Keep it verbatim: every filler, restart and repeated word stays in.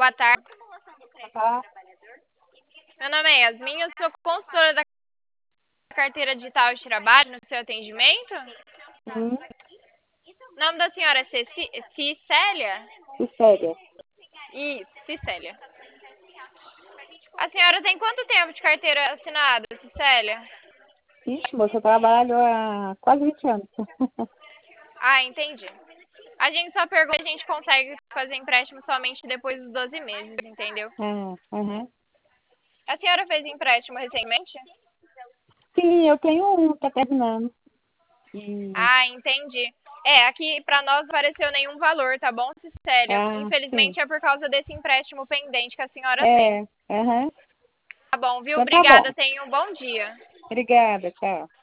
boa tarde. Tá. Meu nome é Yasmin, eu sou consultora da carteira digital de trabalho no seu atendimento. Hum, O nome da senhora é Ceci- Cicélia? Cicélia. Isso, Cicélia. A senhora tem quanto tempo de carteira assinada, Cicélia? Ixi, moça, eu trabalho há quase vinte anos. Ah, entendi. A gente só pergunta se a gente consegue fazer empréstimo somente depois dos doze meses, entendeu? Ah, aham. A senhora fez empréstimo recentemente? Sim, eu tenho um, tá terminando. E, Ah, entendi. É, aqui pra nós não apareceu nenhum valor, tá bom, Cicélia? ah, sim. Infelizmente é por causa desse empréstimo pendente que a senhora tem. É, aham. Tá bom, viu? Então tá Obrigada, bom. tenha um bom dia. Obrigada, tchau.